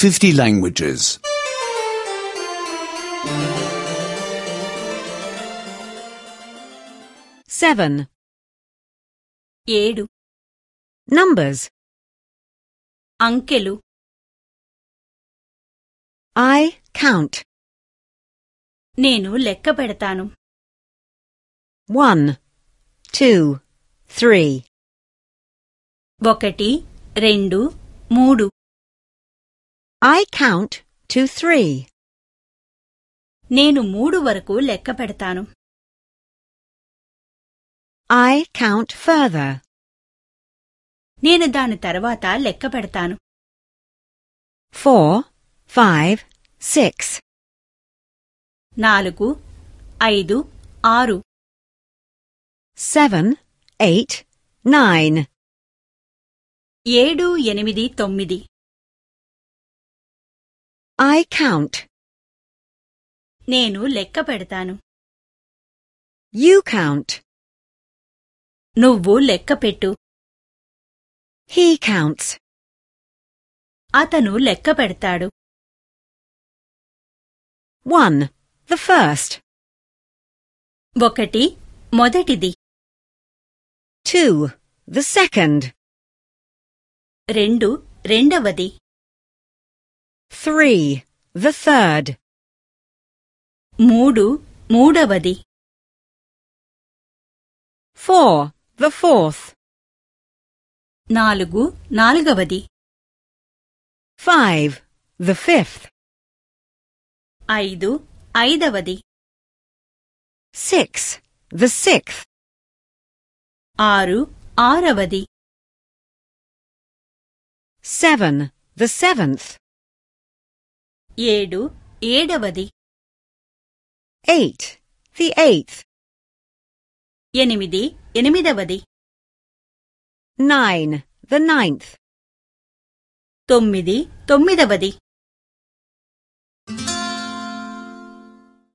50 languages. 7. 7 Numbers. అంకెలు I count. నేను లెక్క పెడతాను 1, 2, 3. 1 2 3 I count to 3. నేను 3 వరకు లెక్క పెడతాను I count further. నేను దాని తర్వాత లెక్క పెడతాను 4, 5, 6. 4 5 6 7, 8, 9. 7 8 9 I count. నేను లెక్క పెడతాను You count. నువ్వు లెక్క పెట్టు He counts. అతను లెక్క పెడతాడు 1. The first. 1 మొదటిది 2. The second. 2 రెండవది 3. The third. 3 మూడవది 4. The fourth. 4 నాలుగవది 5. The fifth. 5 ఐదవది 6. The sixth. 6 ఆరవది 7. The seventh. 7 ఏడవది 8. The eighth. 8 ఎనిమిదవది 9. The ninth. 9 తొమ్మిదవది